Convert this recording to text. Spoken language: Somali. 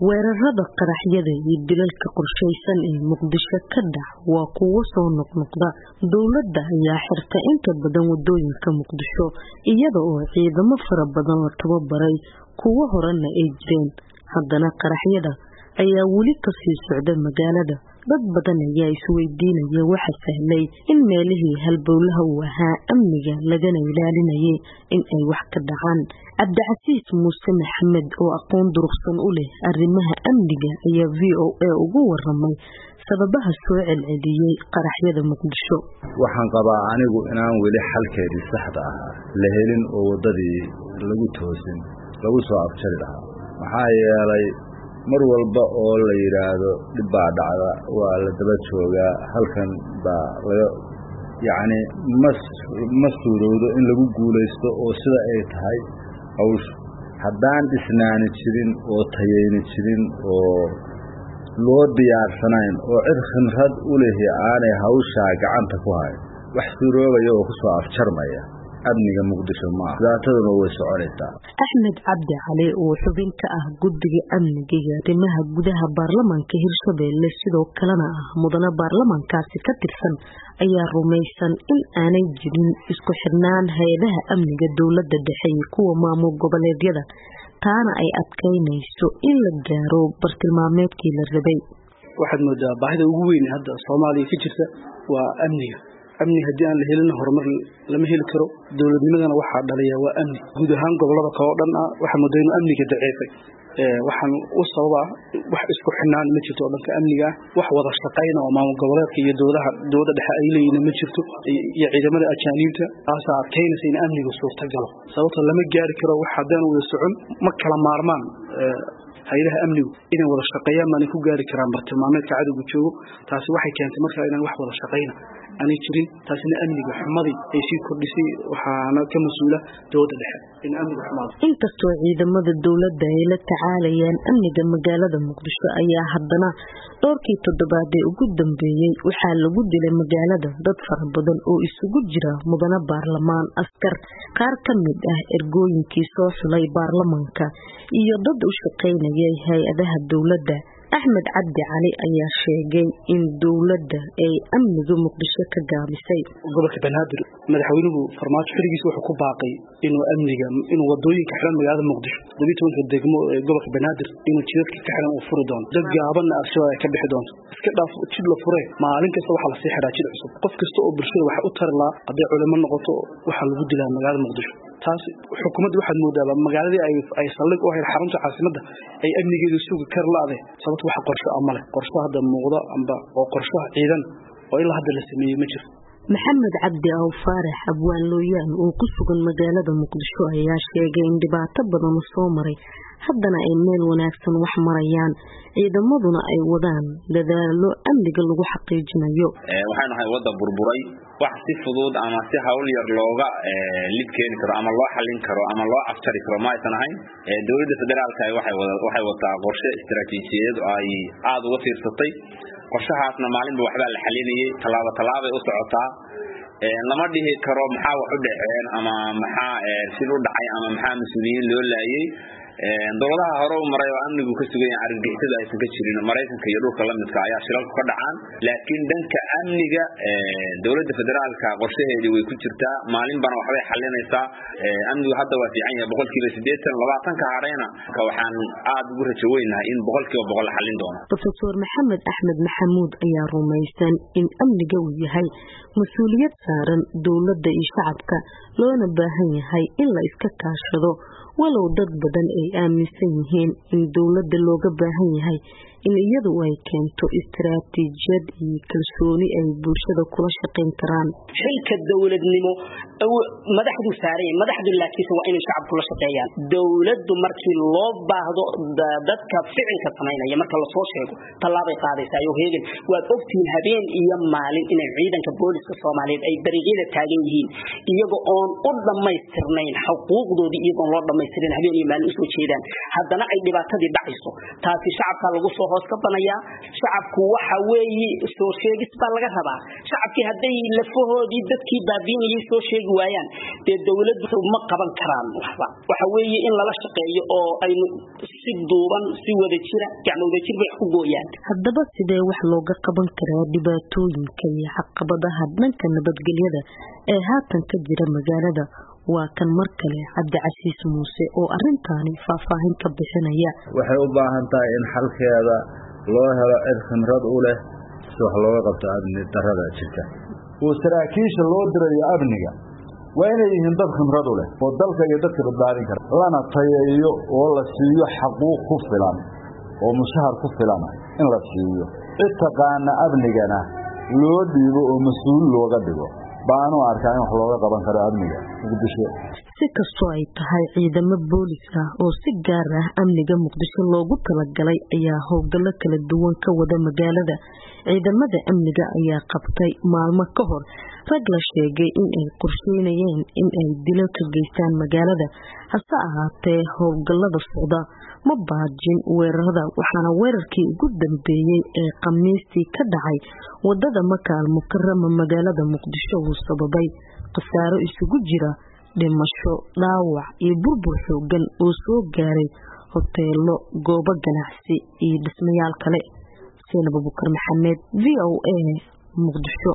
weerarada qaraxyada iyo dilalka qorsheysan ee Muqdisho ka dhac waa kuwo soo noqnoqda. Dowladda ayaa xirta inta badan wadooyinka Muqdisho iyada oo ciidamo fara badan la tababaray kuwa horena ay jireen. Haddana qaraxyada ayaa weli ka sii socda magaalada. dad badan ayaa isweydiinaya waxa sahlay in meelihii halbowlaha u ahaa amniga lagana ilaalinayay in ay wax ka dhacaan. Cabdicasiis Muuse Maxamed oo aqoon durugsan u leh arrimaha amniga ayaa VOA ugu waramay sababaha soo celceliyay qaraxyada Muqdisho. Waxaan qabaa anigu inaan weli xalkeedii saxda ah la helin oo wadadii lagu toosin lagu soo afjari lahaa. Maxaa yeelay mar walba oo la yiraahdo dib baa dhacda waa la daba joogaa halkan baa laga mas-uulowdo in lagu guuleysto oo sida ay tahay hawsha haddaan dhisnaani jirin oo tayeyni jirin oo loo diyaarsanayn oo cid khibrad u leh aanay hawsha gacanta ku hayn wax suuroobaya oo ku soo afjarmaya amniga Muqdisho ma daataduna way soconaysaa. Axmed Cabdi Cali oo xubin ka ah guddiga amniga iyo arrimaha gudaha baarlamaanka Hirshabelle sidoo kalena ah mudane baarlamaankaasi ka tirsan ayaa rumaysan in aanay jirin isku xirnaan hay'adaha amniga dowladda dhexe iyo kuwa maamul goboleedyada taana ay adkeynayso in la gaaro bartilmaameedkii la rabay. waxaad moodaa baahida ugu weyn hadda Soomaaliya ka jirta waa amniga haddii aan la helin horumar lama heli karo. dowladnimadana waxa dhaliya waa amni guud ahaan gobolada kala dhan ah waxa moodaa in amniga daciifay waxaan u sababa wax isku xirnaan ma jirto dhanka amniga wax wada shaqeyn oo maamul goboleedka iyo dowladda dhexe ay leeyihiin ma jirto iyo ciidamada ajaanibta taas adkeynaysa in amnigu suurtagal sababtoo lama gaari karo wax hadaan wada socon ma kala maarmaan hay'adaha amnigu inay wada shaqeeyaan ma ku gaari karaan bartilmaameedka cadowga joogo taasi waxay keentay markaa inaan wax wada shaqeyna ani jirin taasina amniga xumadii ay sii kordhisay waxaana ka mas'uula dowladda dhexe in amniga xumado. Inkastoo ciidamada dowladda ay la tacaalayaan amniga magaalada Muqdisho ayaa haddana dhowrkii toddobaad ee ugu dambeeyay waxaa lagu dilay magaalada dad fara badan oo isugu jira mudane baarlamaan askar qaar ka mid ah ergooyinkii soo xulay baarlamaanka iyo dad u shaqeynayay hay'adaha dowladda. Axmed Cabdi Cali ayaa sheegay in dowladda ay amniga Muqdisho ka gaabisay. gobolka Banaadir madaxweynuhu farmaajo farigiisa wuxuu ku baaqay inuu wadooyinka xiran magaalada Muqdisho 12 degmo ee gobolka Banaadir inuu jidadka ka xiran uu furi doono dad gaabanna Al-Shabaab ka bixi doonto iska dhaaf jid la furay maalin kasta waxa la sii xiraa jid cusub qof kasta oo bulshada waxa u tarla haddii culimo noqoto waxa lagu dilaa magaalada Muqdisho taas xukuumaddu waxaad moodaa magaaladii ay saldhig u ahayd xarunta caasimadda ay amnigeedu sugi kar laaday sababtoo waxa qorshe ama leh qorshe hadda muuqda amba oo qorshe ciidan oo ilaa hadda la sameeyay ma jiro. Maxamed Cabdi Faarax Abwaan Looyaan oo ku sugan magaalada Muqdisho ayaa sheegay in dhibaato badan soo maray haddana ay meel wanaagsan wax marayaan ciidamaduna ay wadaan dadaalo amniga lagu xaqiijinayo. waxaan nahay wada burburay wax si fudud ama si hawl yar looga lidkeeni karo ama loo xalin karo ama loo afjari karo ma aysan ahayn. dowladda federaalka waxay wataa qorshe istiraatiijiyadeed oo ay aad uga fiirsatay qorshahaasna maalinba waxba la xalinayay talaabo u socotaa lama dhihi karo maxaa wax u dhaceen ama maxaa sil u dhacay ama maxaa mas'uuliyiin loo laayay. dowladaha hore u maray oo amnigu ka sugan yahay argagixisada aysan ka jirin Mareykanka iyo dhulka la midka ayaa shilalku ka dhacaan laakiin dhanka amniga dowladda federaalka qorshaheedii way ku jirtaa maalinbana waxbay xalinaysaa. amnigu hadda waa fiican yahay 80% 20 ka harayna waxaan aad ugu rajo weynahay in 100% la xalin doono. Professor Maxamed Axmed Maxamuud ayaa rumaysan in amniga uu yahay mas'uuliyad saaran dowladda iyo shacabka loona baahan yahay in la iska kaashado walow dad badan ay aaminsan yihiin in dowladda looga baahan yahay in iyadu ay keento istiraatiijiyad iyo kalsooni ay bulshada kula shaqeyn karaan. xilka dowladnimo madaxdu saareen madaxdu laakiin waa in shacabku kula shaqeeyaan. dowladdu markii loo baahdo dadka ficilka sameynaya marka la soo sheego talaabay qaadaysaa iyo heegan waad ogtiin habeen iyo maalin inay ciidanka booliska Soomaaliyeed ay dariiqada taagan yihiin iyaga oo u dhameystirnayn xuquuqdoodii iyagoo loo dhameystirin habeen iyo maalin isoo jeedaan haddana ay dhibaatadii dhacayso taasi shacabka lagu soo hoos ka banaya shacabku waxa weeye soo sheegis baa laga rabaa shacabkii haday lafahoodii dadkii baabiinayay soo sheegi waayaan de dawladdu ma qaban karaan waxba waxa weeye in la shaqeeyo oo ay si duuban si wada jira gacmooda jir bay ku gooyaan haddaba sidee wax looga qaban karaa dhibaatooyinka iyo caqabadaha dhanka nabadgelyada ee haatan ka jira magaalada waa kan mar kale Cabdicasiis Muuse oo arintaani faahfaahin ka bixinaya waxay u baahan tahay in xalkeeda loo helo cid khibrad u leh si wax looga qabto amni darrada jirta oo saraakiisha loo dirayo amniga waa inay yihiin dad khibrad u leh oo dalka iyo dadka badbaadin kara lana tayeeyo oo la siiyo xaquuq ku filan oo mushahar ku filan in la siiyo cid taqaana amnigana loo dhiibo oo mas'uul looga dhigo baanu arkaan wax looga qaban karo amniga Muqdisho si kastoo ay tahay ciidamo boolis ah oo si gaar ah amniga Muqdisho loogu talagalay ayaa howlgalo kala duwan ka wada magaalada ciidamada amniga ayaa qabtay maalmo ka hor rag la sheegay in ay qorsheynayeen in ay dilo ka geystaan magaalada hase ahaatee howlgalada socda ma baajin weerarada waxaana weerarkii ugu dambeeyay ee Khamiistii ka dhacay wadada Maka al-Mukarrama magaalada Muqdisho uu sababay khasaaro isugu jira dhimasho dhaawac iyo burbur xooggan oo soo gaaray hoteelo goobo ganacsi iyo dhismayaal kale Seenab Abubakar Maxamed VOA Muqdisho